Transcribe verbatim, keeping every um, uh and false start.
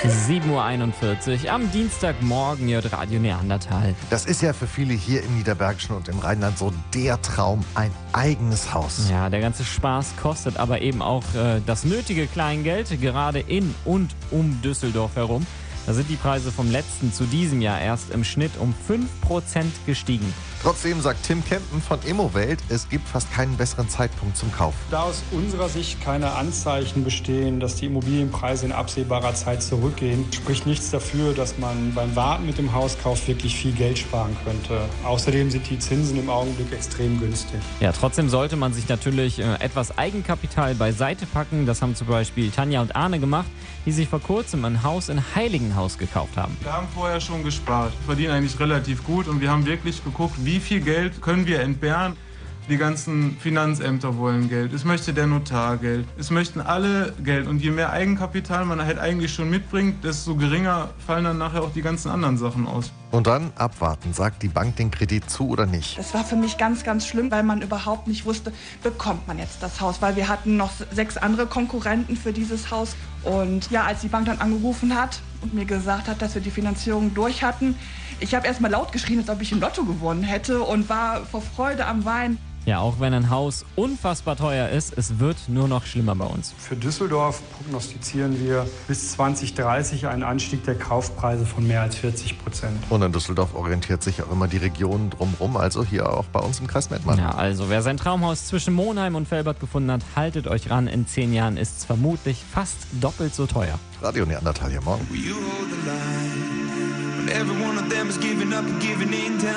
sieben Uhr einundvierzig am Dienstagmorgen, hier Radio Neandertal. Das ist ja für viele hier im Niederbergischen und im Rheinland so der Traum, ein eigenes Haus. Ja, der ganze Spaß kostet aber eben auch äh, das nötige Kleingeld, gerade in und um Düsseldorf herum. Da sind die Preise vom letzten zu diesem Jahr erst im Schnitt um fünf Prozent gestiegen. Trotzdem sagt Tim Kempen von Immowelt, es gibt fast keinen besseren Zeitpunkt zum Kauf. Da aus unserer Sicht keine Anzeichen bestehen, dass die Immobilienpreise in absehbarer Zeit zurückgehen, spricht nichts dafür, dass man beim Warten mit dem Hauskauf wirklich viel Geld sparen könnte. Außerdem sind die Zinsen im Augenblick extrem günstig. Ja, trotzdem sollte man sich natürlich äh, etwas Eigenkapital beiseite packen. Das haben zum Beispiel Tanja und Arne gemacht, die sich vor kurzem ein Haus in Heiligenhaus gekauft haben. Wir haben vorher schon gespart, verdienen eigentlich relativ gut und wir haben wirklich geguckt, wie viel Geld können wir entbehren. Die ganzen Finanzämter wollen Geld, es möchte der Notar Geld, es möchten alle Geld und je mehr Eigenkapital man halt eigentlich schon mitbringt, desto geringer fallen dann nachher auch die ganzen anderen Sachen aus. Und dann abwarten, sagt die Bank den Kredit zu oder nicht. Das war für mich ganz, ganz schlimm, weil man überhaupt nicht wusste, bekommt man jetzt das Haus, weil wir hatten noch sechs andere Konkurrenten für dieses Haus. Und ja, als die Bank dann angerufen hat und mir gesagt hat, dass wir die Finanzierung durch hatten, ich habe erst mal laut geschrien, als ob ich im Lotto gewonnen hätte und war vor Freude am Weinen. Ja, auch wenn ein Haus unfassbar teuer ist, es wird nur noch schlimmer bei uns. Für Düsseldorf prognostizieren wir bis zwanzig dreißig einen Anstieg der Kaufpreise von mehr als vierzig Prozent. Und in Düsseldorf orientiert sich auch immer die Region drumherum, also hier auch bei uns im Kreis Mettmann. Ja, also wer sein Traumhaus zwischen Monheim und Velbert gefunden hat, haltet euch ran, in zehn Jahren ist es vermutlich fast doppelt so teuer. Radio Neandertal hier morgen.